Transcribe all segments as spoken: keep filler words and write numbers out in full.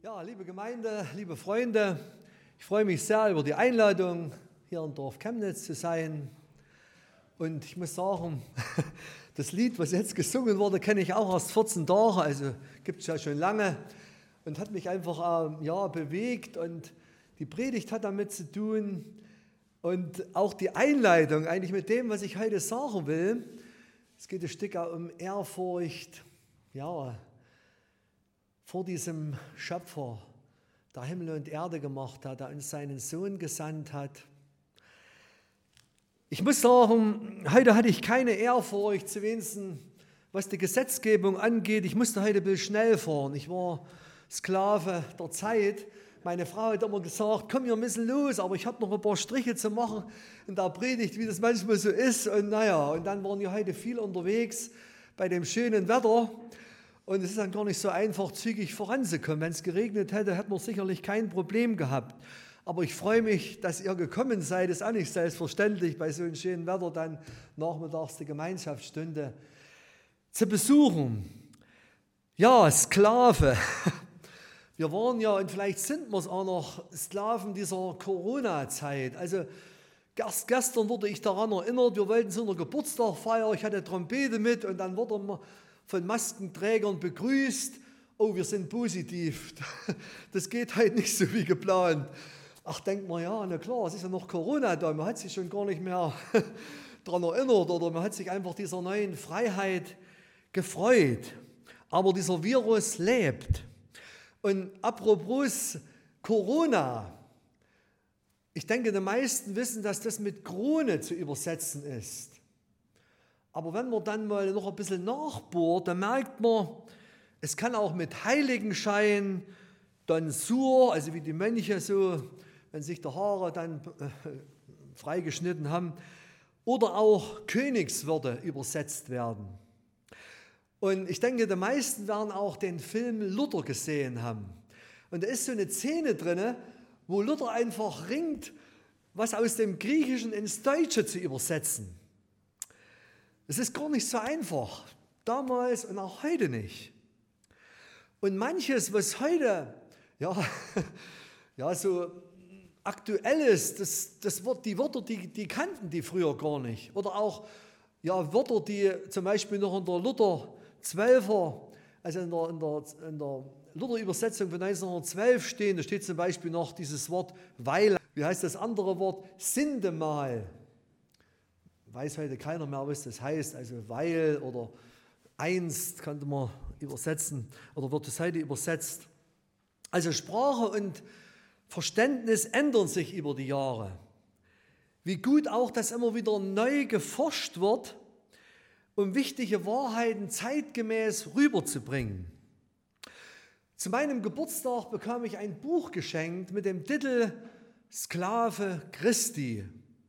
Ja, liebe Gemeinde, liebe Freunde, ich freue mich sehr über die Einladung, hier im Dorf Chemnitz zu sein. Und ich muss sagen, das Lied, was jetzt gesungen wurde, kenne ich auch erst vierzehn Tage, also gibt es ja schon lange und hat mich einfach äh, ja, bewegt. Und die Predigt hat damit zu tun und auch die Einleitung eigentlich mit dem, was ich heute sagen will. Es geht ein Stück um Ehrfurcht, ja, vor diesem Schöpfer, der Himmel und Erde gemacht hat, der uns seinen Sohn gesandt hat. Ich muss sagen, heute hatte ich keine Ehrfurcht, zumindest was die Gesetzgebung angeht. Ich musste heute ein bisschen schnell fahren. Ich war Sklave der Zeit. Meine Frau hat immer gesagt, komm, wir müssen los, aber ich habe noch ein paar Striche zu machen in der Predigt, wie das manchmal so ist. Und naja, und dann waren wir heute viel unterwegs bei dem schönen Wetter. Und es ist dann gar nicht so einfach, zügig voranzukommen. Wenn es geregnet hätte, hätten wir sicherlich kein Problem gehabt. Aber ich freue mich, dass ihr gekommen seid. Es ist auch nicht selbstverständlich, bei so einem schönen Wetter dann nachmittags die Gemeinschaftsstunde zu besuchen. Ja, Sklave. Wir waren ja, und vielleicht sind wir es auch noch, Sklaven dieser Corona-Zeit. Also erst gestern wurde ich daran erinnert, wir wollten zu einer Geburtstagfeier, ich hatte Trompete mit und dann wurde man von Maskenträgern begrüßt. Oh, wir sind positiv. Das geht halt nicht so wie geplant. Ach, denkt man, ja, na klar, es ist ja noch Corona da. Man hat sich schon gar nicht mehr daran erinnert oder man hat sich einfach dieser neuen Freiheit gefreut. Aber dieser Virus lebt. Und apropos Corona, ich denke, die meisten wissen, dass das mit Krone zu übersetzen ist. Aber wenn man dann mal noch ein bisschen nachbohrt, dann merkt man, es kann auch mit Heiligenschein, dann Sur, also wie die Mönche so, wenn sich die Haare dann äh, freigeschnitten haben, oder auch Königswürde übersetzt werden. Und ich denke, die meisten werden auch den Film Luther gesehen haben. Und da ist so eine Szene drin, wo Luther einfach ringt, was aus dem Griechischen ins Deutsche zu übersetzen. Es ist gar nicht so einfach, damals und auch heute nicht. Und manches, was heute ja, ja, so aktuell ist, das, das Wort, die Wörter, die, die kannten die früher gar nicht. Oder auch ja, Wörter, die zum Beispiel noch in der Luther zwölfer, also in der, in der, in der Luther-Übersetzung von neunzehnhundertzwölf stehen, da steht zum Beispiel noch dieses Wort weil, wie heißt das andere Wort, Sindemal. Weiß heute keiner mehr, was das heißt, also weil oder einst könnte man übersetzen oder wird es heute übersetzt. Also Sprache und Verständnis ändern sich über die Jahre. Wie gut auch, dass immer wieder neu geforscht wird, um wichtige Wahrheiten zeitgemäß rüberzubringen. Zu meinem Geburtstag bekam ich ein Buch geschenkt mit dem Titel Sklave Christi.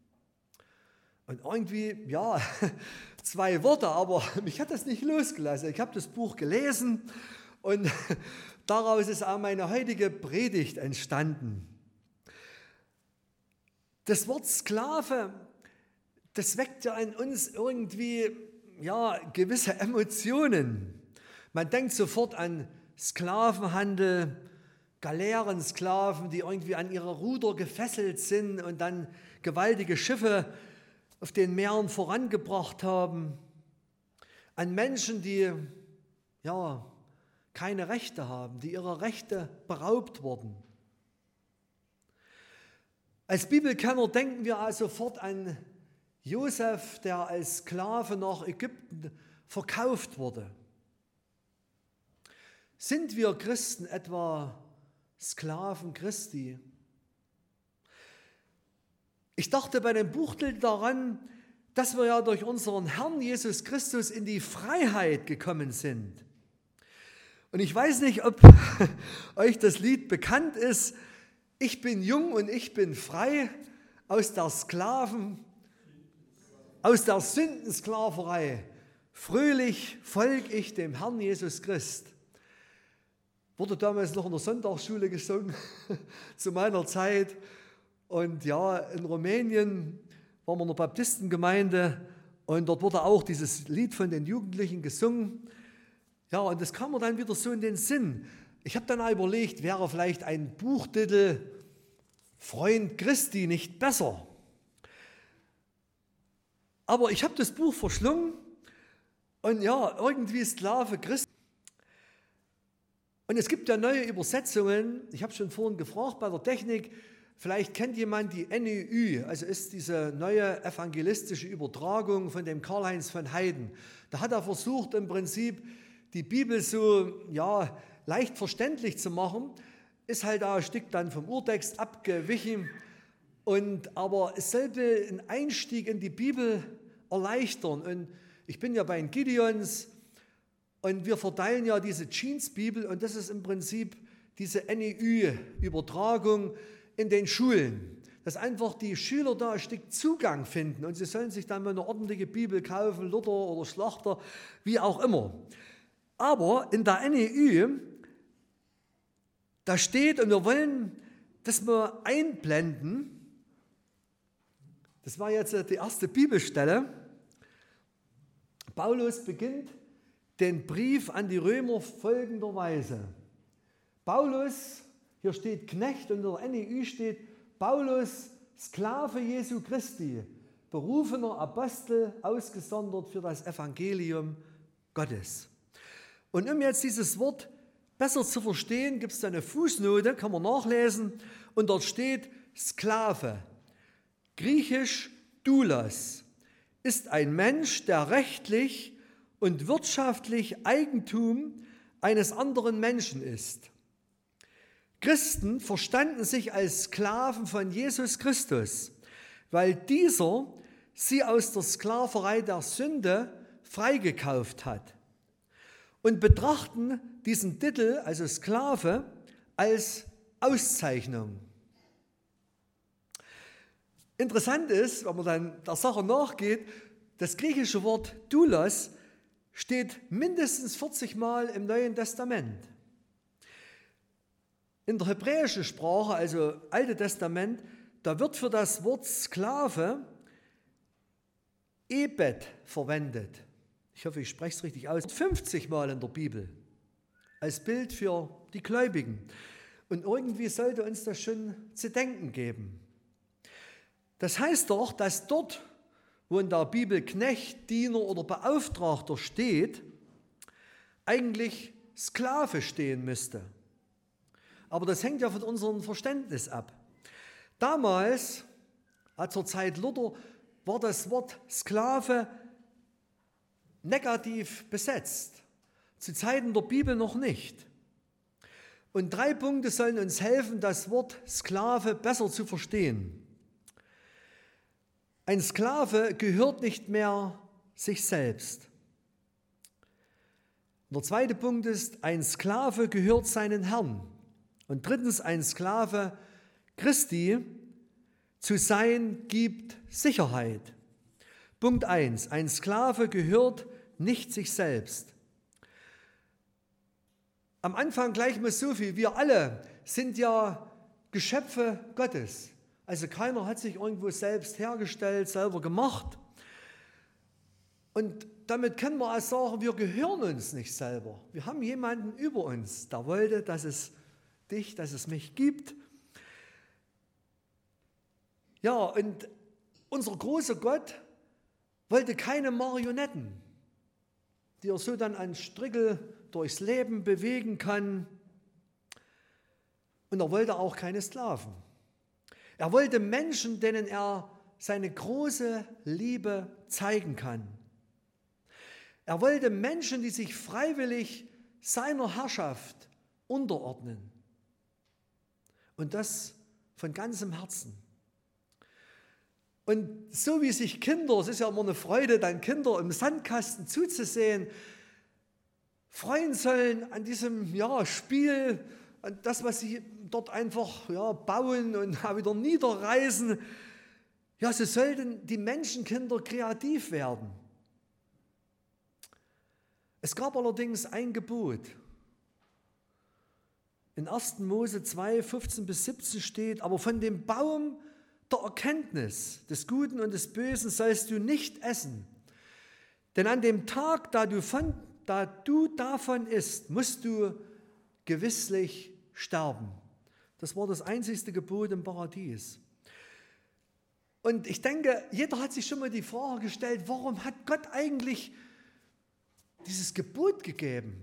Und irgendwie, ja, zwei Worte, aber mich hat das nicht losgelassen. Ich habe das Buch gelesen und daraus ist auch meine heutige Predigt entstanden. Das Wort Sklave, das weckt ja in uns irgendwie ja, gewisse Emotionen. Man denkt sofort an Sklavenhandel, Galeerensklaven, die irgendwie an ihre Ruder gefesselt sind und dann gewaltige Schiffe auf den Meeren vorangebracht haben, an Menschen, die ja, keine Rechte haben, die ihrer Rechte beraubt wurden. Als Bibelkenner denken wir also sofort an Josef, der als Sklave nach Ägypten verkauft wurde. Sind wir Christen etwa Sklaven Christi? Ich dachte bei dem Buchtitel daran, dass wir ja durch unseren Herrn Jesus Christus in die Freiheit gekommen sind. Und ich weiß nicht, ob euch das Lied bekannt ist. Ich bin jung und ich bin frei aus der Sklaven, aus der Sündensklaverei. Fröhlich folge ich dem Herrn Jesus Christ. Wurde damals noch in der Sonntagsschule gesungen, zu meiner Zeit. Und ja, in Rumänien waren wir in der Baptistengemeinde und dort wurde auch dieses Lied von den Jugendlichen gesungen. Ja, und das kam mir dann wieder so in den Sinn. ich habe dann überlegt, wäre vielleicht ein Buchtitel Freund Christi nicht besser? Aber ich habe das Buch verschlungen und ja, irgendwie Sklave Christi. Und es gibt ja neue Übersetzungen. Ich habe schon vorhin gefragt bei der Technik, vielleicht kennt jemand die N E Ü, also ist diese neue evangelistische Übertragung von dem Karl-Heinz von Heiden. Da hat er versucht, im Prinzip die Bibel so ja, leicht verständlich zu machen, ist halt da ein Stück dann vom Urtext abgewichen. Und, aber es sollte einen Einstieg in die Bibel erleichtern. Und ich bin ja bei den Gideons und wir verteilen ja diese Jeans-Bibel und das ist im Prinzip diese N E Ü-Übertragung in den Schulen, dass einfach die Schüler da ein Stück Zugang finden und sie sollen sich dann mal eine ordentliche Bibel kaufen, Luther oder Schlachter, wie auch immer. Aber in der N E Ü, da steht, und wir wollen das mal einblenden, das war jetzt die erste Bibelstelle, Paulus beginnt den Brief an die Römer folgenderweise. Paulus, hier steht Knecht und in der N E Ü steht Paulus, Sklave Jesu Christi, berufener Apostel, ausgesondert für das Evangelium Gottes. Und um jetzt dieses Wort besser zu verstehen, gibt es da eine Fußnote, kann man nachlesen, und dort steht Sklave, griechisch Doulos, ist ein Mensch, der rechtlich und wirtschaftlich Eigentum eines anderen Menschen ist. Christen verstanden sich als Sklaven von Jesus Christus, weil dieser sie aus der Sklaverei der Sünde freigekauft hat, und betrachten diesen Titel, also Sklave, als Auszeichnung. Interessant ist, wenn man dann der Sache nachgeht, das griechische Wort Doulos steht mindestens vierzig Mal im Neuen Testament. In der hebräischen Sprache, also Alte Testament, da wird für das Wort Sklave Ebed verwendet. Ich hoffe, ich spreche es richtig aus. fünfzig Mal in der Bibel als Bild für die Gläubigen. Und irgendwie sollte uns das schon zu denken geben. Das heißt doch, dass dort, wo in der Bibel Knecht, Diener oder Beauftragter steht, eigentlich Sklave stehen müsste. Aber das hängt ja von unserem Verständnis ab. Damals, zur Zeit Luther, war das Wort Sklave negativ besetzt. Zu Zeiten der Bibel noch nicht. Und drei Punkte sollen uns helfen, das Wort Sklave besser zu verstehen. Ein Sklave gehört nicht mehr sich selbst. Der zweite Punkt ist, ein Sklave gehört seinen Herrn. Und drittens, ein Sklave Christi zu sein gibt Sicherheit. Punkt eins, ein Sklave gehört nicht sich selbst. Am Anfang gleich mal so viel, wir alle sind ja Geschöpfe Gottes. Also keiner hat sich irgendwo selbst hergestellt, selber gemacht. Und damit können wir auch sagen, wir gehören uns nicht selber. Wir haben jemanden über uns, der wollte, dass es dich, dass es mich gibt. Ja, und unser großer Gott wollte keine Marionetten, die er so dann an Strickel durchs Leben bewegen kann. Und er wollte auch keine Sklaven. Er wollte Menschen, denen er seine große Liebe zeigen kann. Er wollte Menschen, die sich freiwillig seiner Herrschaft unterordnen. Und das von ganzem Herzen. Und so wie sich Kinder, es ist ja immer eine Freude, dann Kinder im Sandkasten zuzusehen, freuen sollen an diesem ja, Spiel, an das, was sie dort einfach ja, bauen und wieder niederreißen. Ja, so sollten die Menschenkinder kreativ werden. Es gab allerdings ein Gebot. In erster Mose zwei, fünfzehn bis siebzehn steht, aber von dem Baum der Erkenntnis des Guten und des Bösen sollst du nicht essen. Denn an dem Tag, da du, von, da du davon isst, musst du gewisslich sterben. Das war das einzigste Gebot im Paradies. Und ich denke, jeder hat sich schon mal die Frage gestellt, warum hat Gott eigentlich dieses Gebot gegeben?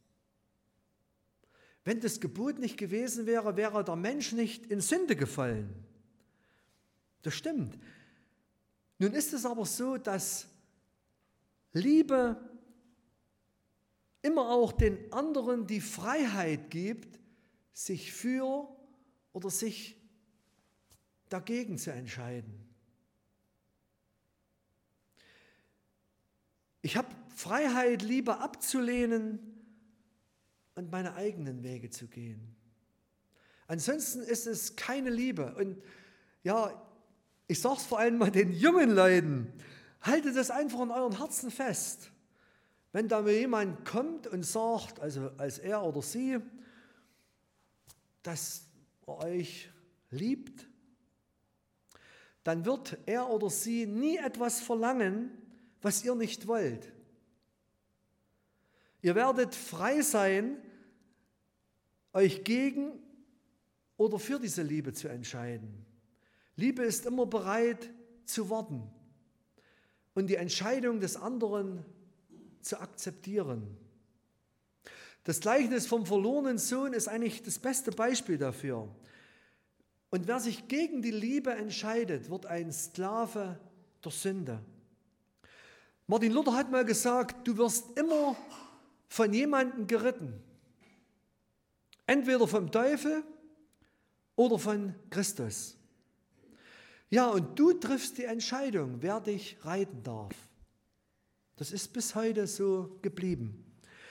Wenn das Gebot nicht gewesen wäre, wäre der Mensch nicht in Sünde gefallen. Das stimmt. Nun ist es aber so, dass Liebe immer auch den anderen die Freiheit gibt, sich für oder sich dagegen zu entscheiden. Ich habe Freiheit, Liebe abzulehnen und meine eigenen Wege zu gehen. Ansonsten ist es keine Liebe. Und ja, ich sage es vor allem mal den jungen Leuten, haltet das einfach in euren Herzen fest. Wenn da mir jemand kommt und sagt, also als er oder sie, dass er euch liebt, dann wird er oder sie nie etwas verlangen, was ihr nicht wollt. Ihr werdet frei sein, euch gegen oder für diese Liebe zu entscheiden. Liebe ist immer bereit zu warten und die Entscheidung des anderen zu akzeptieren. Das Gleichnis vom verlorenen Sohn ist eigentlich das beste Beispiel dafür. Und wer sich gegen die Liebe entscheidet, wird ein Sklave der Sünde. Martin Luther hat mal gesagt, du wirst immer von jemandem geritten. Entweder vom Teufel oder von Christus. Ja, und du triffst die Entscheidung, wer dich reiten darf. Das ist bis heute so geblieben.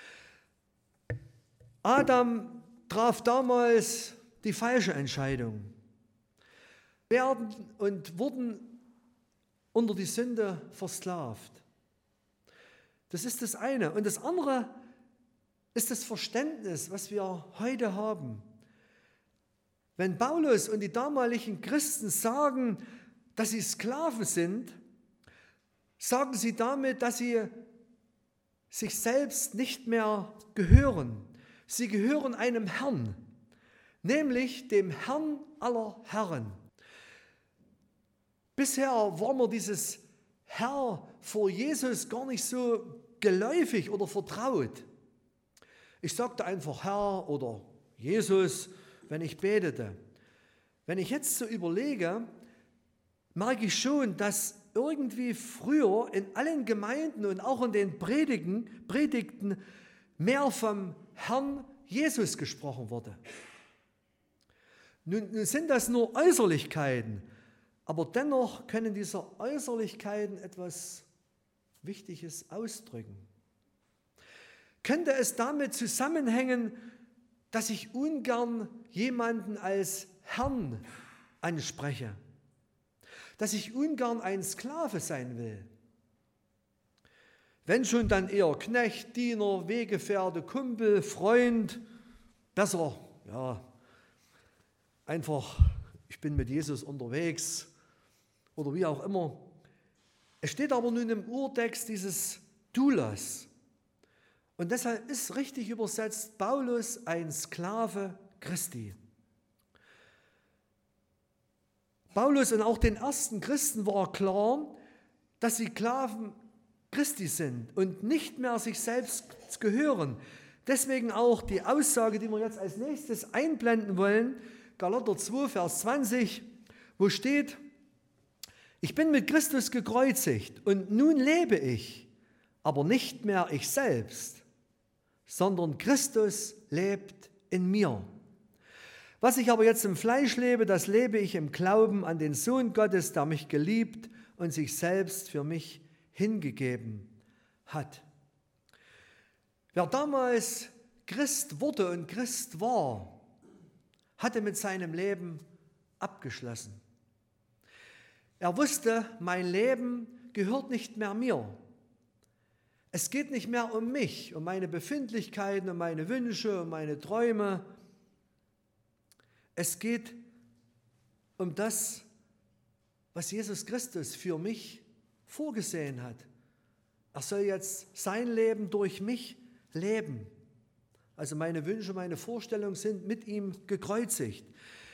Adam traf damals die falsche Entscheidung. Werden und wurden unter die Sünde versklavt. Das ist das eine. Und das andere ist das Verständnis, was wir heute haben. Wenn Paulus und die damaligen Christen sagen, dass sie Sklaven sind, sagen sie damit, dass sie sich selbst nicht mehr gehören. Sie gehören einem Herrn, nämlich dem Herrn aller Herren. Bisher war mir dieses Herr vor Jesus gar nicht so geläufig oder vertraut. Ich sagte einfach Herr oder Jesus, wenn ich betete. Wenn ich jetzt so überlege, merke ich schon, dass irgendwie früher in allen Gemeinden und auch in den Predigen, Predigten mehr vom Herrn Jesus gesprochen wurde. Nun, nun sind das nur Äußerlichkeiten, aber dennoch können diese Äußerlichkeiten etwas Wichtiges ausdrücken. Könnte es damit zusammenhängen, dass ich ungern jemanden als Herrn anspreche? Dass ich ungern ein Sklave sein will? Wenn schon, dann eher Knecht, Diener, Weggefährte, Kumpel, Freund. Besser, ja, einfach, ich bin mit Jesus unterwegs oder wie auch immer. Es steht aber nun im Urtext dieses Doulos. Und deshalb ist richtig übersetzt Paulus ein Sklave Christi. Paulus und auch den ersten Christen war klar, dass sie Sklaven Christi sind und nicht mehr sich selbst gehören. Deswegen auch die Aussage, die wir jetzt als nächstes einblenden wollen, Galater zwei, Vers zwanzig, wo steht, ich bin mit Christus gekreuzigt und nun lebe ich, aber nicht mehr ich selbst, sondern Christus lebt in mir. Was ich aber jetzt im Fleisch lebe, das lebe ich im Glauben an den Sohn Gottes, der mich geliebt und sich selbst für mich hingegeben hat. Wer damals Christ wurde und Christ war, hatte mit seinem Leben abgeschlossen. Er wusste, mein Leben gehört nicht mehr mir. Es geht nicht mehr um mich, um meine Befindlichkeiten, um meine Wünsche, um meine Träume. Es geht um das, was Jesus Christus für mich vorgesehen hat. Er soll jetzt sein Leben durch mich leben. Also meine Wünsche, meine Vorstellungen sind mit ihm gekreuzigt.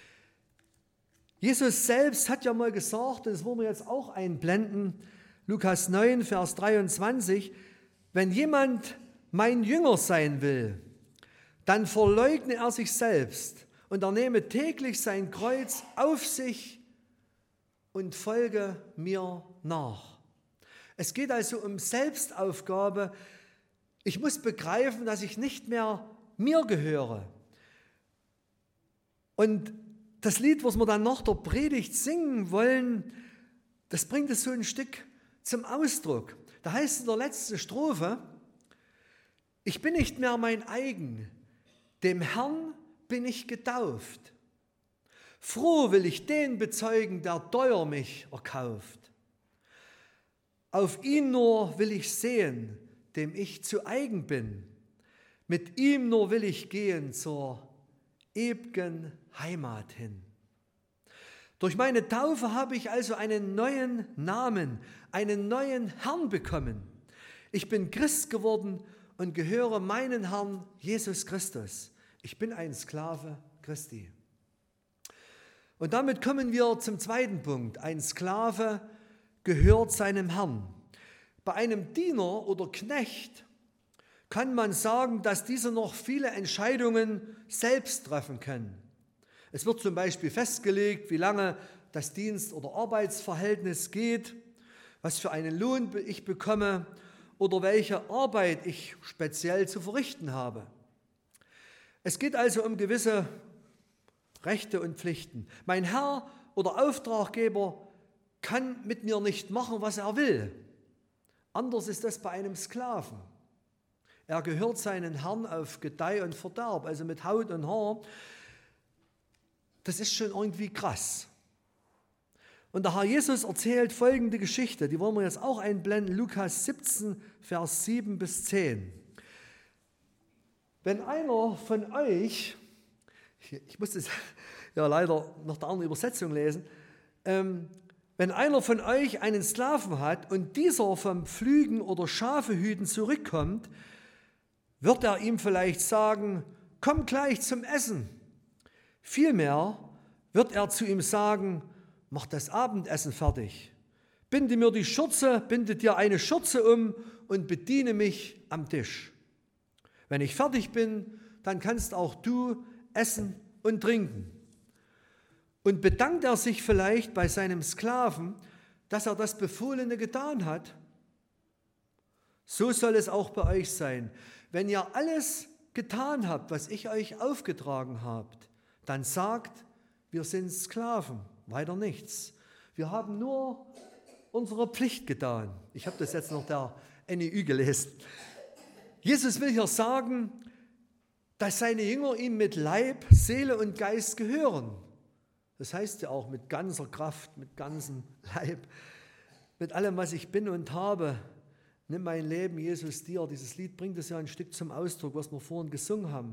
Jesus selbst hat ja mal gesagt, und das wollen wir jetzt auch einblenden, Lukas neun, Vers dreiundzwanzig, wenn jemand mein Jünger sein will, dann verleugne er sich selbst und er nehme täglich sein Kreuz auf sich und folge mir nach. Es geht also um Selbstaufgabe. Ich muss begreifen, dass ich nicht mehr mir gehöre. Und das Lied, was wir dann nach der Predigt singen wollen, das bringt es so ein Stück zum Ausdruck. Da heißt es in der letzten Strophe, ich bin nicht mehr mein eigen, dem Herrn bin ich getauft. Froh will ich den bezeugen, der teuer mich erkauft. Auf ihn nur will ich sehen, dem ich zu eigen bin. Mit ihm nur will ich gehen zur ewigen Heimat hin. Durch meine Taufe habe ich also einen neuen Namen, einen neuen Herrn bekommen. Ich bin Christ geworden und gehöre meinem Herrn Jesus Christus. Ich bin ein Sklave Christi. Und damit kommen wir zum zweiten Punkt. Ein Sklave gehört seinem Herrn. Bei einem Diener oder Knecht kann man sagen, dass diese noch viele Entscheidungen selbst treffen kann. Es wird zum Beispiel festgelegt, wie lange das Dienst- oder Arbeitsverhältnis geht, was für einen Lohn ich bekomme oder welche Arbeit ich speziell zu verrichten habe. Es geht also um gewisse Rechte und Pflichten. Mein Herr oder Auftraggeber kann mit mir nicht machen, was er will. Anders ist das bei einem Sklaven. Er gehört seinen Herrn auf Gedeih und Verderb, also mit Haut und Haar. Das ist schon irgendwie krass. Und der Herr Jesus erzählt folgende Geschichte, die wollen wir jetzt auch einblenden, Lukas siebzehn, Vers sieben bis zehn. Wenn einer von euch, ich muss das ja leider nach der anderen Übersetzung lesen, ähm, wenn einer von euch einen Sklaven hat und dieser vom Pflügen oder Schafehüten zurückkommt, wird er ihm vielleicht sagen, komm gleich zum Essen. Vielmehr wird er zu ihm sagen, mach das Abendessen fertig. Binde mir die Schürze, binde dir eine Schürze um und bediene mich am Tisch. Wenn ich fertig bin, dann kannst auch du essen und trinken. Und bedankt er sich vielleicht bei seinem Sklaven, dass er das Befohlene getan hat? So soll es auch bei euch sein. Wenn ihr alles getan habt, was ich euch aufgetragen habt, dann sagt, wir sind Sklaven, weiter nichts. Wir haben nur unsere Pflicht getan. Ich habe das jetzt noch der N E Ü gelesen. Jesus will hier sagen, dass seine Jünger ihm mit Leib, Seele und Geist gehören. Das heißt ja auch mit ganzer Kraft, mit ganzem Leib, mit allem, was ich bin und habe. Nimm mein Leben, Jesus, dir. Dieses Lied bringt es ja ein Stück zum Ausdruck, was wir vorhin gesungen haben.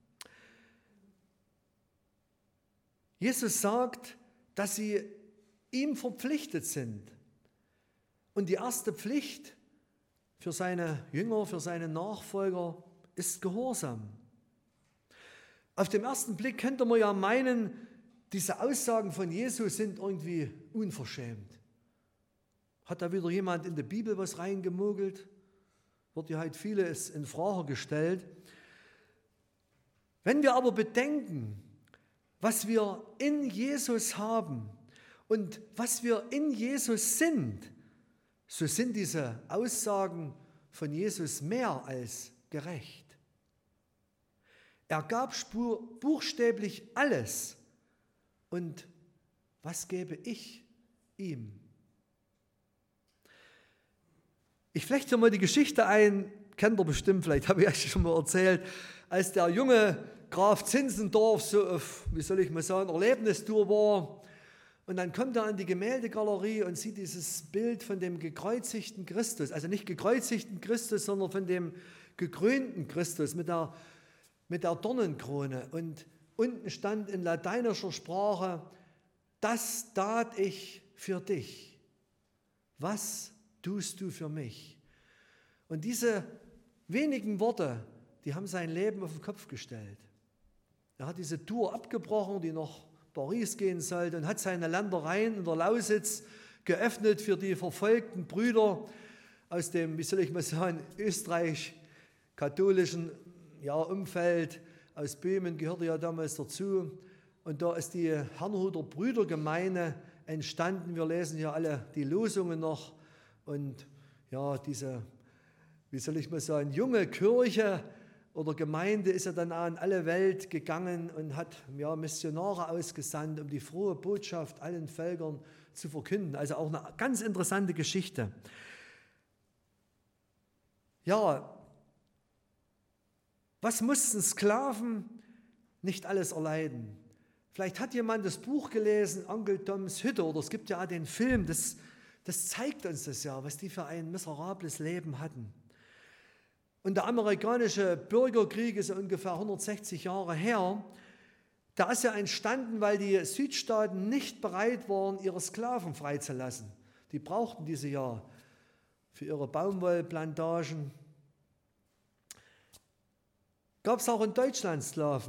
Jesus sagt, dass sie ihm verpflichtet sind. Und die erste Pflicht für seine Jünger, für seine Nachfolger ist Gehorsam. Auf den ersten Blick könnte man ja meinen, diese Aussagen von Jesus sind irgendwie unverschämt. Hat da wieder jemand in die Bibel was reingemogelt? Wird ja halt vieles in Frage gestellt. Wenn wir aber bedenken, was wir in Jesus haben und was wir in Jesus sind, so sind diese Aussagen von Jesus mehr als gerecht. Er gab spur, buchstäblich alles. Und was gebe ich ihm? Ich flechte hier mal die Geschichte ein, kennt ihr bestimmt, vielleicht habe ich euch schon mal erzählt, als der junge Graf Zinzendorf so auf, wie soll ich mal sagen, Erlebnistour war. Und dann kommt er an die Gemäldegalerie und sieht dieses Bild von dem gekreuzigten Christus. Also nicht gekreuzigten Christus, sondern von dem gekrönten Christus mit der, mit der Dornenkrone. Und unten stand in lateinischer Sprache, das tat ich für dich. Was tust du für mich? Und diese wenigen Worte, die haben sein Leben auf den Kopf gestellt. Er hat diese Tour abgebrochen, die nach Paris gehen sollte, und hat seine Ländereien in der Lausitz geöffnet für die verfolgten Brüder aus dem, wie soll ich mal sagen, österreich-katholischen ja, Umfeld. Aus Böhmen gehörte ja damals dazu. Und da ist die Herrnhuter Brüdergemeinde entstanden. Wir lesen ja alle die Losungen noch. Und ja, diese, wie soll ich mal sagen, junge Kirche oder Gemeinde ist ja dann auch in alle Welt gegangen und hat ja, Missionare ausgesandt, um die frohe Botschaft allen Völkern zu verkünden. Also auch eine ganz interessante Geschichte. Ja, was mussten Sklaven nicht alles erleiden? Vielleicht hat jemand das Buch gelesen, Onkel Toms Hütte, oder es gibt ja auch den Film, das, das zeigt uns das ja, was die für ein miserables Leben hatten. Und der amerikanische Bürgerkrieg ist ja ungefähr hundertsechzig Jahre her. Der ist ja entstanden, weil die Südstaaten nicht bereit waren, ihre Sklaven freizulassen. Die brauchten diese ja für ihre Baumwollplantagen. Gab es auch in Deutschland Sklaven?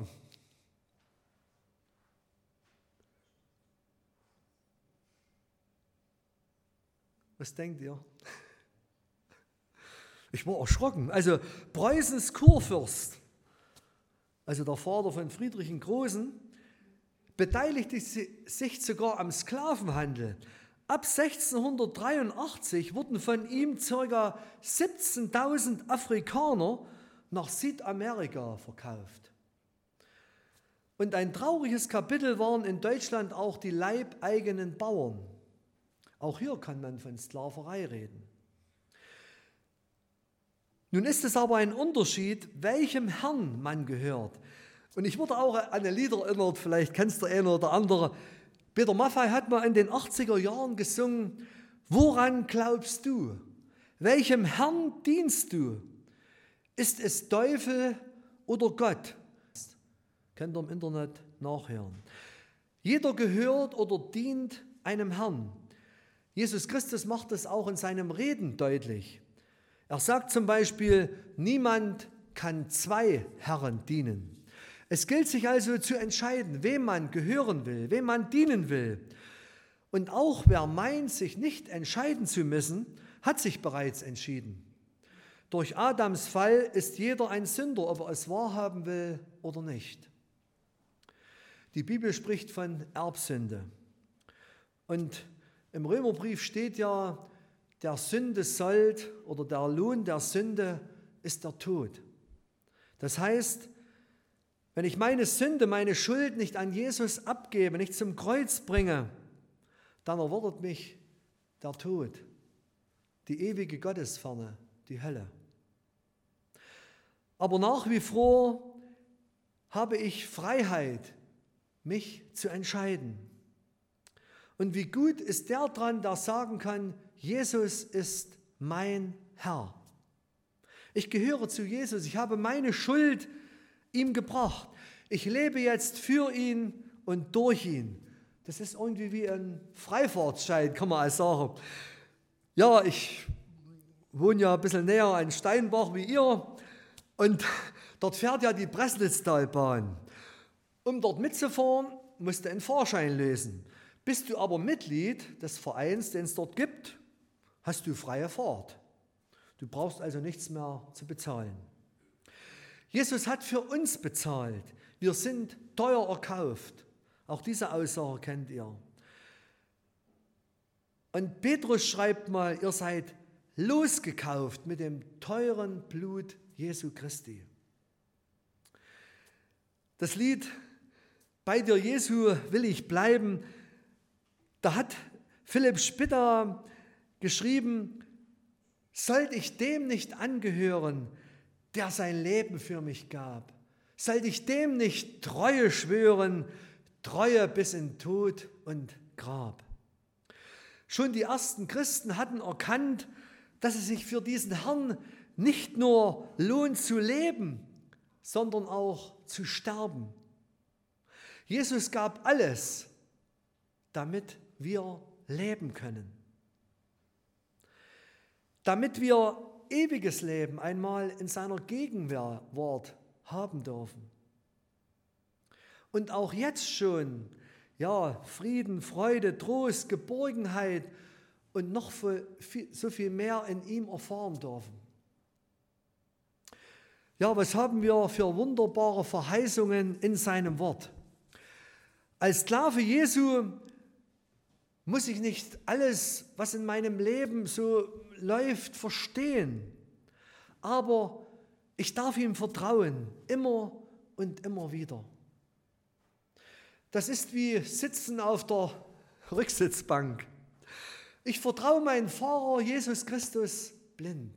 Was denkt ihr? Ich war erschrocken. Also Preußens Kurfürst, also der Vater von Friedrich dem Großen, beteiligte sich sogar am Sklavenhandel. Ab sechzehnhundertdreiundachtzig wurden von ihm ca. siebzehntausend Afrikaner nach Südamerika verkauft. Und ein trauriges Kapitel waren in Deutschland auch die leibeigenen Bauern. Auch hier kann man von Sklaverei reden. Nun ist es aber ein Unterschied, welchem Herrn man gehört. Und ich wurde auch an ein Lied erinnert, vielleicht kennst du eine oder andere. Peter Maffay hat mal in den achtziger Jahren gesungen, woran glaubst du? Welchem Herrn dienst du? Ist es Teufel oder Gott? Könnt ihr im Internet nachhören. Jeder gehört oder dient einem Herrn. Jesus Christus macht das auch in seinem Reden deutlich. Er sagt zum Beispiel, niemand kann zwei Herren dienen. Es gilt sich also zu entscheiden, wem man gehören will, wem man dienen will. Und auch wer meint, sich nicht entscheiden zu müssen, hat sich bereits entschieden. Durch Adams Fall ist jeder ein Sünder, ob er es wahrhaben will oder nicht. Die Bibel spricht von Erbsünde. Und im Römerbrief steht ja, der Sünde Sold oder der Lohn der Sünde ist der Tod. Das heißt, wenn ich meine Sünde, meine Schuld nicht an Jesus abgebe, nicht zum Kreuz bringe, dann erwartet mich der Tod, die ewige Gottesferne, die Hölle. Aber nach wie vor habe ich Freiheit, mich zu entscheiden. Und wie gut ist der dran, der sagen kann, Jesus ist mein Herr. Ich gehöre zu Jesus, ich habe meine Schuld ihm gebracht. Ich lebe jetzt für ihn und durch ihn. Das ist irgendwie wie ein Freifahrtschein, kann man also sagen. Ja, ich wohne ja ein bisschen näher an Steinbach wie ihr und dort fährt ja die Breslitztalbahn. Um dort mitzufahren, musst du einen Fahrschein lösen. Bist du aber Mitglied des Vereins, den es dort gibt, hast du freie Fahrt. Du brauchst also nichts mehr zu bezahlen. Jesus hat für uns bezahlt. Wir sind teuer erkauft. Auch diese Aussage kennt ihr. Und Petrus schreibt mal, ihr seid losgekauft mit dem teuren Blut Jesu Christi. Das Lied Bei dir, Jesu, will ich bleiben, da hat Philipp Spitter geschrieben, sollte ich dem nicht angehören, der sein Leben für mich gab? Sollte ich dem nicht Treue schwören, Treue bis in Tod und Grab? Schon die ersten Christen hatten erkannt, dass es sich für diesen Herrn nicht nur lohnt zu leben, sondern auch zu sterben. Jesus gab alles, damit wir leben können. Damit wir ewiges Leben einmal in seiner Gegenwart haben dürfen. Und auch jetzt schon, ja, Frieden, Freude, Trost, Geborgenheit und noch so viel mehr in ihm erfahren dürfen. Ja, was haben wir für wunderbare Verheißungen in seinem Wort? Als Sklave Jesu muss ich nicht alles, was in meinem Leben so läuft, verstehen. Aber ich darf ihm vertrauen, immer und immer wieder. Das ist wie Sitzen auf der Rücksitzbank. Ich vertraue meinem Fahrer Jesus Christus blind.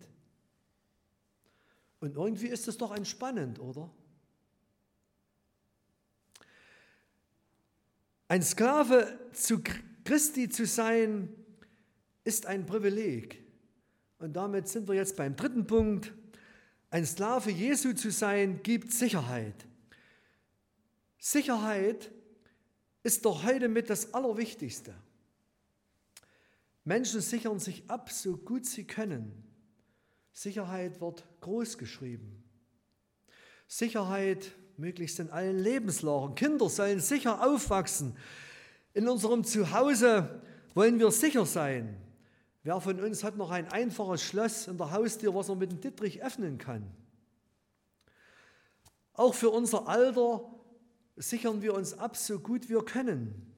Und irgendwie ist es doch entspannend, oder? Ein Sklave zu Christi zu sein, ist ein Privileg. Und damit sind wir jetzt beim dritten Punkt. Ein Sklave Jesu zu sein, gibt Sicherheit. Sicherheit ist doch heute mit das Allerwichtigste. Menschen sichern sich ab, so gut sie können. Sicherheit wird groß geschrieben. Sicherheit möglichst in allen Lebenslagen. Kinder sollen sicher aufwachsen. In unserem Zuhause wollen wir sicher sein. Wer von uns hat noch ein einfaches Schloss in der Haustür, was er mit dem Dittrich öffnen kann? Auch für unser Alter sichern wir uns ab, so gut wir können.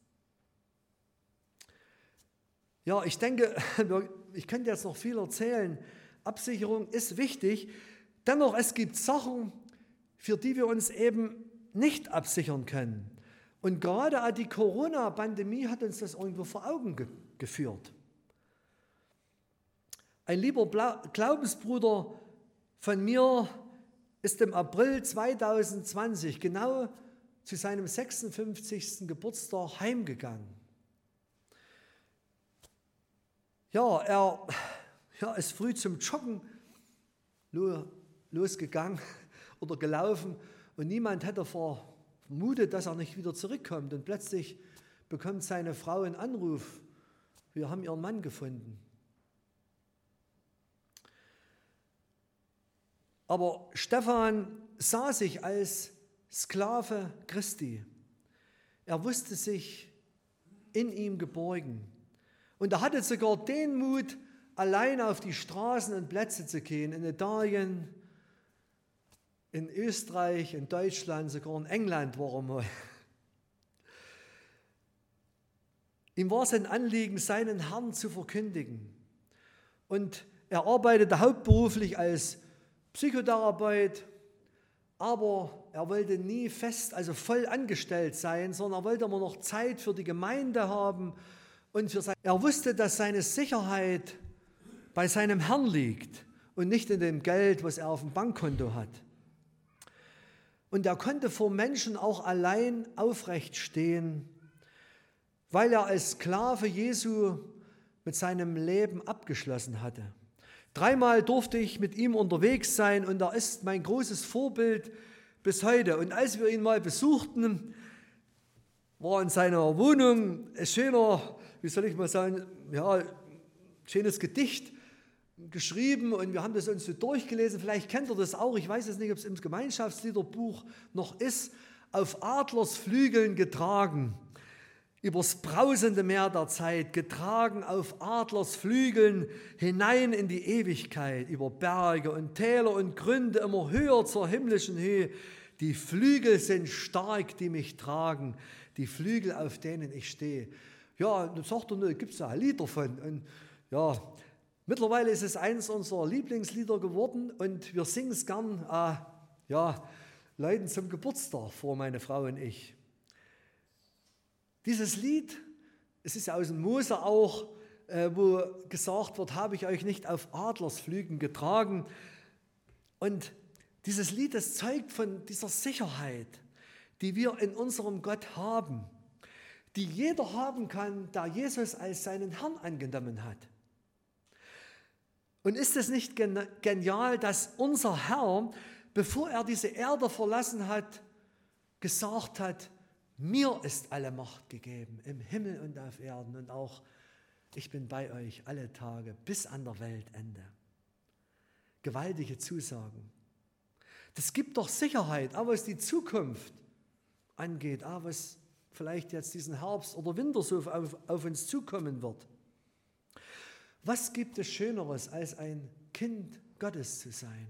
Ja, ich denke, ich könnte jetzt noch viel erzählen. Absicherung ist wichtig. Dennoch, es gibt Sachen, für die wir uns eben nicht absichern können. Und gerade die Corona-Pandemie hat uns das irgendwo vor Augen ge- geführt. Ein lieber Bla- Glaubensbruder von mir ist im April zweitausendzwanzig genau zu seinem sechsundfünfzigsten Geburtstag heimgegangen. Ja, er ja, ist früh zum Joggen losgegangen oder gelaufen und niemand hätte vermutet, dass er nicht wieder zurückkommt. Und plötzlich bekommt seine Frau einen Anruf, wir haben ihren Mann gefunden. Aber Stephan sah sich als Sklave Christi. Er wusste sich in ihm geborgen. Und er hatte sogar den Mut, allein auf die Straßen und Plätze zu gehen, in Italien, in Österreich, in Deutschland, sogar in England war er mal. Ihm war es ein Anliegen, seinen Herrn zu verkündigen. Und er arbeitete hauptberuflich als Psychotherapeut, aber er wollte nie fest, also voll angestellt sein, sondern er wollte immer noch Zeit für die Gemeinde haben. Und für sein, er wusste, dass seine Sicherheit bei seinem Herrn liegt und nicht in dem Geld, was er auf dem Bankkonto hat. Und er konnte vor Menschen auch allein aufrecht stehen, weil er als Sklave Jesu mit seinem Leben abgeschlossen hatte. Dreimal durfte ich mit ihm unterwegs sein und er ist mein großes Vorbild bis heute. Und als wir ihn mal besuchten, war in seiner Wohnung ein schöner, wie soll ich mal sagen, ja, schönes Gedicht geschrieben und wir haben das uns so durchgelesen. Vielleicht kennt ihr das auch, ich weiß es nicht, ob es im Gemeinschaftsliederbuch noch ist. Auf Adlers Flügeln getragen, übers brausende Meer der Zeit, getragen auf Adlers Flügeln hinein in die Ewigkeit, über Berge und Täler und Gründe, immer höher zur himmlischen Höhe. Die Flügel sind stark, die mich tragen, die Flügel, auf denen ich stehe. Ja, dann sagt er, da gibt es ja ein Lied davon. Und ja, mittlerweile ist es eines unserer Lieblingslieder geworden und wir singen es gern äh, ja, Leuten zum Geburtstag vor, meine Frau und ich. Dieses Lied, es ist ja aus dem Mose auch, äh, wo gesagt wird, habe ich euch nicht auf Adlersflügen getragen. Und dieses Lied, das zeugt von dieser Sicherheit, die wir in unserem Gott haben, die jeder haben kann, der Jesus als seinen Herrn angenommen hat. Und ist es nicht genial, dass unser Herr, bevor er diese Erde verlassen hat, gesagt hat, mir ist alle Macht gegeben, im Himmel und auf Erden und auch ich bin bei euch alle Tage bis an der Weltende. gewaltige Zusagen. Das gibt doch Sicherheit, auch was die Zukunft angeht, auch was vielleicht jetzt diesen Herbst oder Winter so auf, auf uns zukommen wird. Was gibt es Schöneres, als ein Kind Gottes zu sein?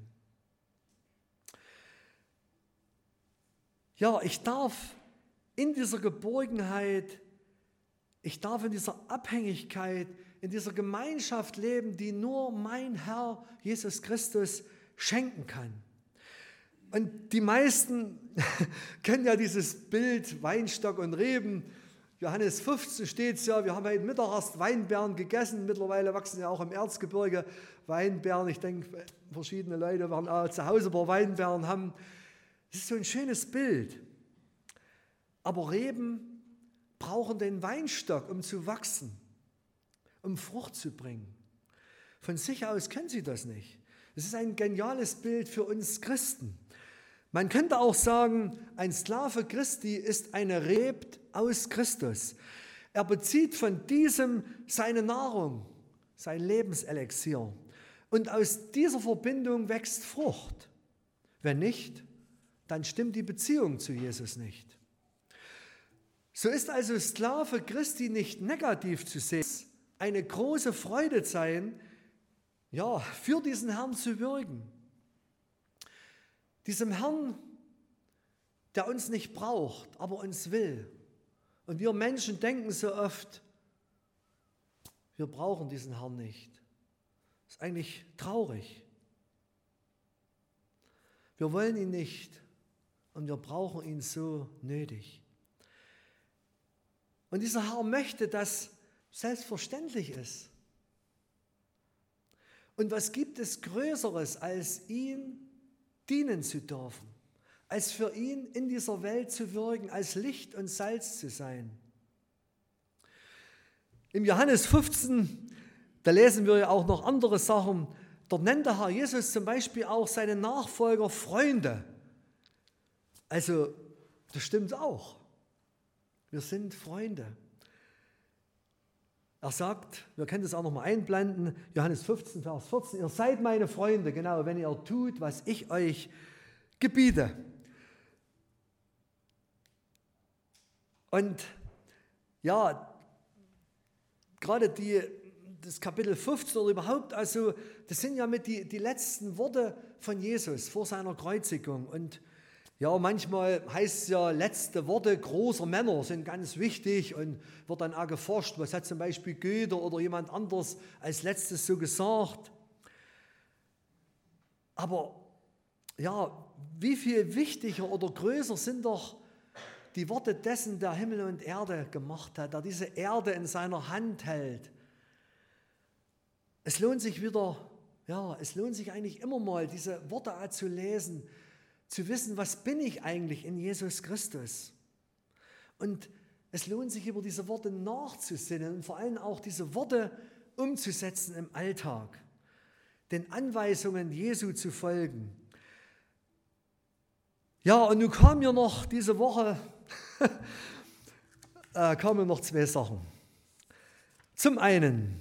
Ja, ich darf in dieser Geborgenheit, ich darf in dieser Abhängigkeit, in dieser Gemeinschaft leben, die nur mein Herr Jesus Christus schenken kann. Und die meisten kennen ja dieses Bild Weinstock und Reben. Johannes fünfzehn steht es ja, wir haben heute Mittag erst Weinbeeren gegessen. Mittlerweile wachsen ja auch im Erzgebirge Weinbeeren. Ich denke, verschiedene Leute werden auch zu Hause ein paar Weinbeeren haben. Das ist so ein schönes Bild. Aber Reben brauchen den Weinstock, um zu wachsen, um Frucht zu bringen. Von sich aus können sie das nicht. Das ist ein geniales Bild für uns Christen. Man könnte auch sagen, ein Sklave Christi ist eine Rebe aus Christus. Er bezieht von diesem seine Nahrung, sein Lebenselixier. Und aus dieser Verbindung wächst Frucht. Wenn nicht, dann stimmt die Beziehung zu Jesus nicht. So ist also Sklave Christi nicht negativ zu sehen. Eine große Freude sein, ja, für diesen Herrn zu wirken. Diesem Herrn, der uns nicht braucht, aber uns will. Und wir Menschen denken so oft, wir brauchen diesen Herrn nicht. Das ist eigentlich traurig. Wir wollen ihn nicht und wir brauchen ihn so nötig. Und dieser Herr möchte, dass selbstverständlich ist. Und was gibt es Größeres, als ihn dienen zu dürfen, als für ihn in dieser Welt zu wirken, als Licht und Salz zu sein? Im Johannes fünfzehn, da lesen wir ja auch noch andere Sachen, dort nennt der Herr Jesus zum Beispiel auch seine Nachfolger Freunde. Also, das stimmt auch. Wir sind Freunde. Er sagt, wir können das auch noch mal einblenden, Johannes fünfzehn, Vers vierzehn, ihr seid meine Freunde, genau, wenn ihr tut, was ich euch gebiete. Und ja, gerade die, das Kapitel fünfzehn oder überhaupt, also das sind ja mit die, die letzten Worte von Jesus vor seiner Kreuzigung. Und ja, manchmal heißt es ja, letzte Worte großer Männer sind ganz wichtig und wird dann auch geforscht, was hat zum Beispiel Goethe oder jemand anderes als letztes so gesagt. Aber ja, wie viel wichtiger oder größer sind doch die Worte dessen, der Himmel und Erde gemacht hat, der diese Erde in seiner Hand hält. Es lohnt sich wieder, ja, es lohnt sich eigentlich immer mal, diese Worte auch zu lesen, zu wissen, was bin ich eigentlich in Jesus Christus? Und es lohnt sich, über diese Worte nachzusinnen und vor allem auch diese Worte umzusetzen im Alltag, den Anweisungen Jesu zu folgen. Ja, und nun kam mir noch diese Woche, äh, kamen mir noch zwei Sachen. Zum einen,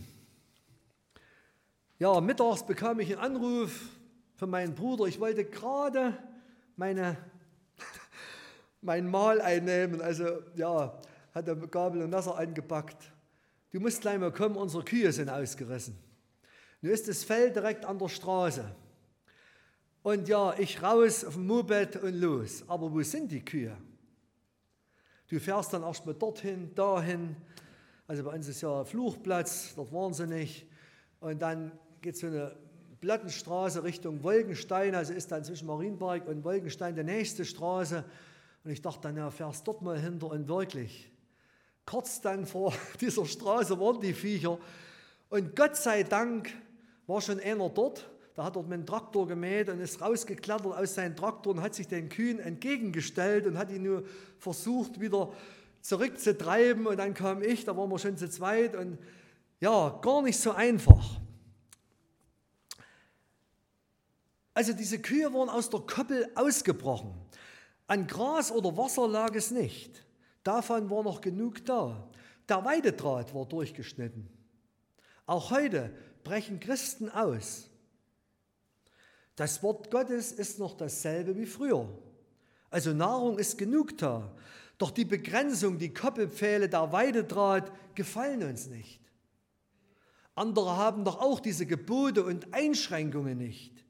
ja, mittags bekam ich einen Anruf von meinem Bruder, ich wollte gerade meine, mein Mahl einnehmen, also ja, hat er Gabel und Messer angepackt. Du musst gleich mal kommen, unsere Kühe sind ausgerissen. Nun ist das Feld direkt an der Straße. Und ja, ich raus auf dem Moped und los. Aber wo sind die Kühe? Du fährst dann erstmal dorthin, dahin. Also bei uns ist ja Fluchplatz, dort waren sie nicht. Und dann geht so eine Plattenstraße Richtung Wolkenstein, also ist dann zwischen Marienberg und Wolkenstein die nächste Straße. Und ich dachte dann, ja, fährst dort mal hinter und wirklich. Kurz dann vor dieser Straße waren die Viecher. Und Gott sei Dank war schon einer dort, der hat dort mit dem Traktor gemäht und ist rausgeklettert aus seinem Traktor und hat sich den Kühen entgegengestellt und hat ihn nur versucht, wieder zurückzutreiben. Und dann kam ich, da waren wir schon zu zweit und ja, gar nicht so einfach. Also diese Kühe waren aus der Koppel ausgebrochen. An Gras oder Wasser lag es nicht. Davon war noch genug da. Der Weidedraht war durchgeschnitten. Auch heute brechen Christen aus. Das Wort Gottes ist noch dasselbe wie früher. Also Nahrung ist genug da. Doch die Begrenzung, die Koppelpfähle, der Weidedraht gefallen uns nicht. Andere haben doch auch diese Gebote und Einschränkungen nicht.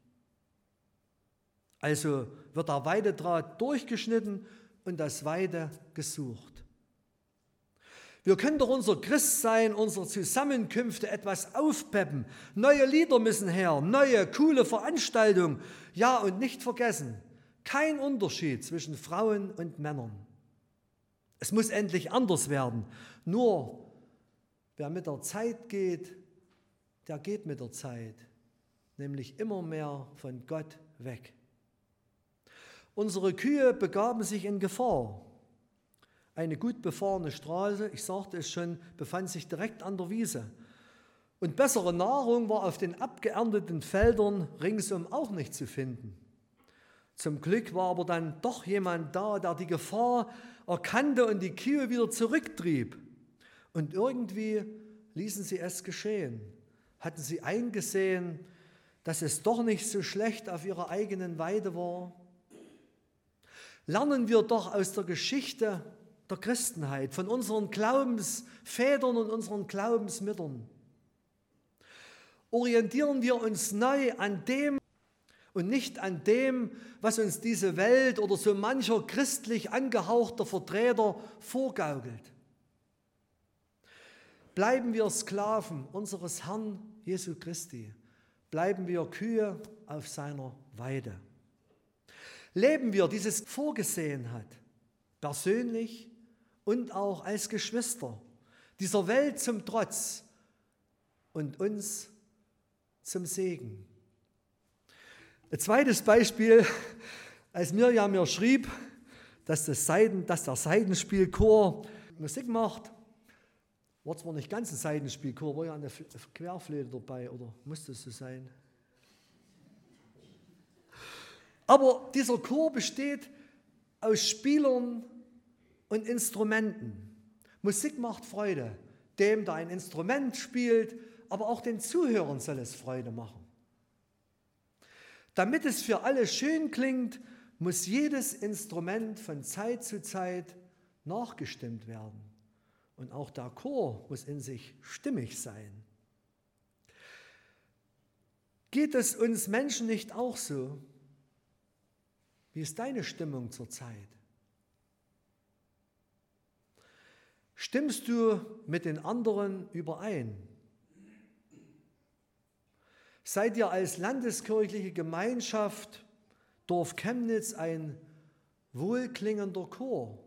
Also wird der Weidedraht durchgeschnitten und das Weide gesucht. Wir können doch unser Christsein, unsere Zusammenkünfte etwas aufpeppen. Neue Lieder müssen her, neue, coole Veranstaltungen. Ja, und nicht vergessen, kein Unterschied zwischen Frauen und Männern. Es muss endlich anders werden. Nur wer mit der Zeit geht, der geht mit der Zeit, nämlich immer mehr von Gott weg. Unsere Kühe begaben sich in Gefahr. Eine gut befahrene Straße, ich sagte es schon, befand sich direkt an der Wiese. Und bessere Nahrung war auf den abgeernteten Feldern ringsum auch nicht zu finden. Zum Glück war aber dann doch jemand da, der die Gefahr erkannte und die Kühe wieder zurücktrieb. Und irgendwie ließen sie es geschehen. Hatten sie eingesehen, dass es doch nicht so schlecht auf ihrer eigenen Weide war? Lernen wir doch aus der Geschichte der Christenheit, von unseren Glaubensvätern und unseren Glaubensmüttern. Orientieren wir uns neu an dem und nicht an dem, was uns diese Welt oder so mancher christlich angehauchter Vertreter vorgaukelt. Bleiben wir Sklaven unseres Herrn Jesu Christi, bleiben wir Kühe auf seiner Weide. Leben wir, wie es vorgesehen hat, persönlich und auch als Geschwister, dieser Welt zum Trotz und uns zum Segen. Ein zweites Beispiel, als Mirjam mir schrieb, dass, das Seiden, dass der Saitenspielchor Musik macht, war zwar nicht ganz ein Saitenspielchor, war ja eine Querflöte dabei, oder musste es so sein? Aber dieser Chor besteht aus Spielern und Instrumenten. Musik macht Freude, dem, der ein Instrument spielt, aber auch den Zuhörern soll es Freude machen. Damit es für alle schön klingt, muss jedes Instrument von Zeit zu Zeit nachgestimmt werden. Und auch der Chor muss in sich stimmig sein. Geht es uns Menschen nicht auch so? Wie ist deine Stimmung zurzeit? Stimmst du mit den anderen überein? Seid ihr als landeskirchliche Gemeinschaft Dorf Chemnitz ein wohlklingender Chor?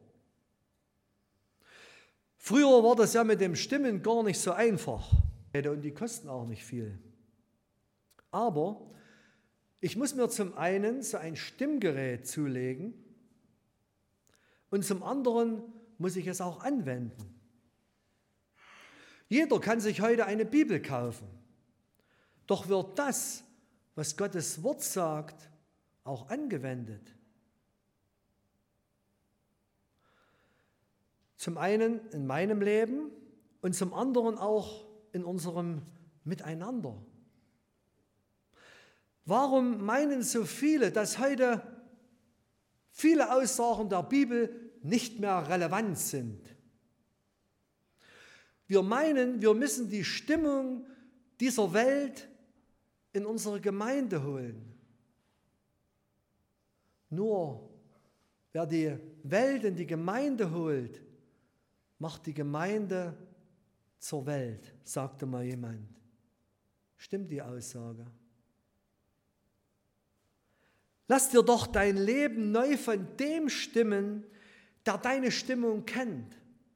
Früher war das ja mit dem Stimmen gar nicht so einfach und die kosten auch nicht viel. Aber ich muss mir zum einen so ein Stimmgerät zulegen und zum anderen muss ich es auch anwenden. Jeder kann sich heute eine Bibel kaufen. Doch wird das, was Gottes Wort sagt, auch angewendet? Zum einen in meinem Leben und zum anderen auch in unserem Miteinander. Warum meinen so viele, dass heute viele Aussagen der Bibel nicht mehr relevant sind? Wir meinen, wir müssen die Stimmung dieser Welt in unsere Gemeinde holen. Nur wer die Welt in die Gemeinde holt, macht die Gemeinde zur Welt, sagte mal jemand. Stimmt die Aussage? Lass dir doch dein Leben neu von dem stimmen, der deine Stimmung kennt.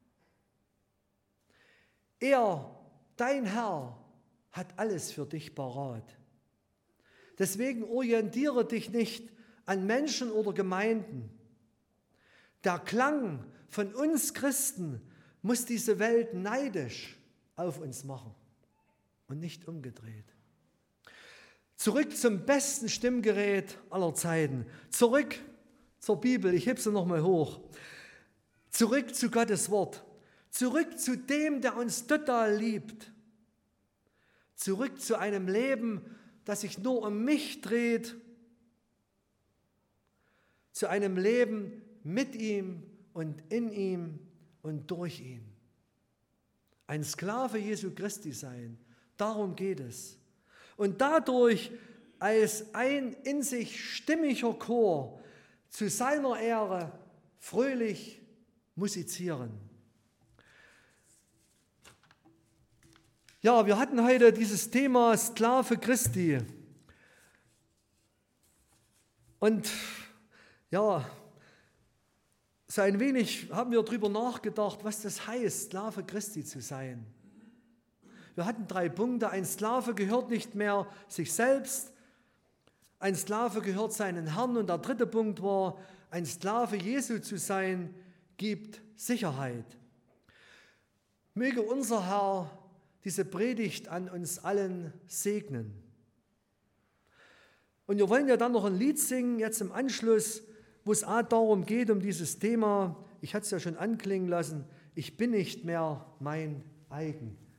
Er, dein Herr, hat alles für dich parat. Deswegen orientiere dich nicht an Menschen oder Gemeinden. Der Klang von uns Christen muss diese Welt neidisch auf uns machen und nicht umgedreht. Zurück zum besten Stimmgerät aller Zeiten. Zurück zur Bibel. Ich hebe sie nochmal hoch. Zurück zu Gottes Wort. Zurück zu dem, der uns total liebt. Zurück zu einem Leben, das sich nur um mich dreht zu einem Leben mit ihm und in ihm und durch ihn. Ein Sklave Jesu Christi sein, darum geht es. Und dadurch als ein in sich stimmiger Chor zu seiner Ehre fröhlich musizieren. Ja, wir hatten heute dieses Thema Sklave Christi. Und ja, so ein wenig haben wir darüber nachgedacht, was das heißt, Sklave Christi zu sein. Wir hatten drei Punkte. Ein Sklave gehört nicht mehr sich selbst. Ein Sklave gehört seinen Herrn. Und der dritte Punkt war, ein Sklave Jesu zu sein, gibt Sicherheit. Möge unser Herr diese Predigt an uns allen segnen. Und wir wollen ja dann noch ein Lied singen, jetzt im Anschluss, wo es auch darum geht, um dieses Thema, ich hatte es ja schon anklingen lassen, ich bin nicht mehr mein eigen.